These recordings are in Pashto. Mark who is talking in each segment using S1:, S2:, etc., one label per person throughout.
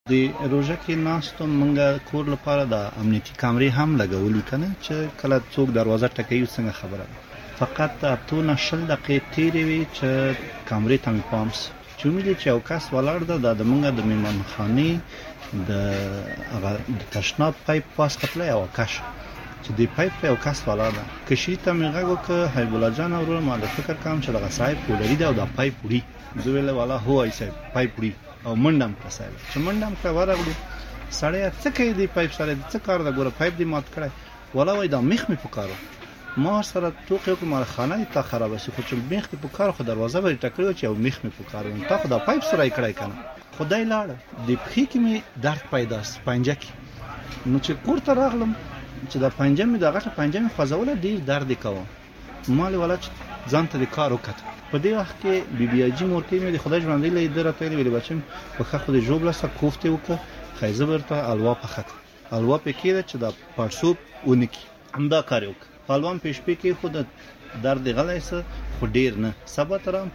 S1: د روژه کې ناستو منګه کور لپاره د امنیتي کامرې هم لګولې کنه چې کله څوک دروازه ټکوي څنګه خبره فقط اتو نه شل دقیقې تیرې وي چې کامرې ته مې پام شي چې ومې چې یو کس ولاړ ده د منګه د میمانخانې د هغه د تشناب پایپ پاس خپله یو کش چې د پایپ په یو کس ولاړ ده کشري ته مې غږ وکړ حبیب الله جان وروره ما د فکر کوم چې دغه صاحب پولري ده او دا پایپ وړي زه ویله والا هو ای صاحب پایپ وړي او منډم کړه صاحب چې منډم کړه ورغلو سړی څه کوي دی پایپ سره څه کار ده ګوره پایپ دې مات کړی والا وایي دا میخ مې پکارو ما سره ټوکې وکړې ما خانه دې تا خرابه شي خو چې میخ دې پکارو خو دروازه به یې ټکړې چې یو میخ مې پکارو تا خو دا پایپ سره یې کړی که نه خدای لاړه د پښې کې مې درد پیدا شو پنجه کې نو چې کور ته راغلم چې دا پنجه مې د غټه پنجه مې خوځوله ډېر درد یې کوه ما لې والا چې ځان ته د کار وکړه په دې وخت کې بیبي حاجي مورکۍ مې د خدای ژوندی له ده راته ویلې بچم پښه خو دې ژوبله سه کوفتې وکړه ښایي زه به درته حلوا پخه کړم حلوا پې کېده چې دا پړسوب ونه کړي همدا کار یې وکړه حلوا مې پېشپې کې خو د درد یې غلی څه خو ډېر نه سبا ته راغلم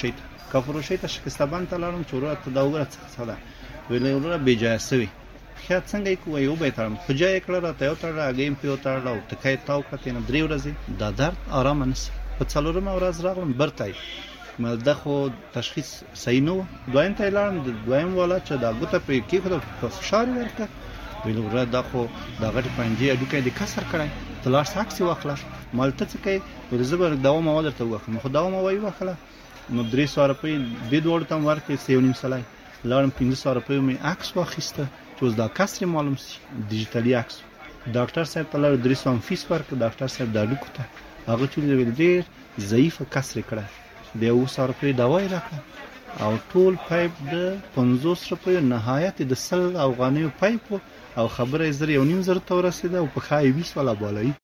S1: کافروشۍ ته شکسته بند ته لاړم چې وروره ته دا وګوره څه ده ویلې وروره بې جایه سوي خیا څنګه یې کوه یو به یې تړم په جای یې کړه راته یو تړله هګۍ مې پې وتړله او ټکه یې تاو کړه تېنه 3 ورځې دا درد ارامه نه شي په 4مه ورځ راغلم برته یې دا خو تشخیص صحیح نه و دویم ته یې لاړم د دویم والا چې دا ګوته پرې کېښوده په فشار یې ورکړه ویل وروره دا خو دا غټې پنجې هډوکی دې کسر کړی ته لاړ شه عکس یې واخله ما ته څه کوې ویل زه به دوا موا درته ووښلم خو دوا موا یې ووښله نو 300 روپۍ دې دواړو ته مې ورکړې 3.5 سلی لاړم 500 روپیو مې عکس واخیسته چې اوس دا کسر یې معلوم شي ډیجیټلي عکس ډاکټر صاحب ته لاړو 300 فیس ورکړه ډاکټر صاحب د هډوکو ته هغه چې ویل ډېر ضعیفه کسر یې کړی د 100 روپۍ دوا یې راکړه او ټول پایپ د 50 روپیو نهایت د 100 افغانیو پایپ او خبره یې 1.5 زره ته ورسېده او په ښه یې 20 والا بالایي